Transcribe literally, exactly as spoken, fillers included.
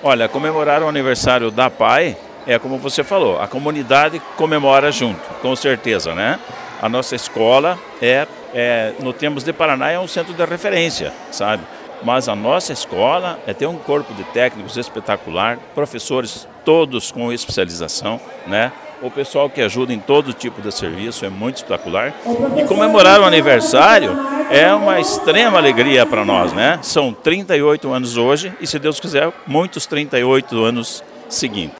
Olha, comemorar o aniversário da P A I é como você falou, a comunidade comemora junto, com certeza, né? A nossa escola é, é no Termos de Paraná é um centro de referência, sabe? Mas a nossa escola é ter um corpo de técnicos espetacular, professores todos com especialização, né? O pessoal que ajuda em todo tipo de serviço é muito espetacular. E comemorar o aniversário é uma extrema alegria para nós, né? São trinta e oito anos hoje e, se Deus quiser, muitos trinta e oito anos seguintes.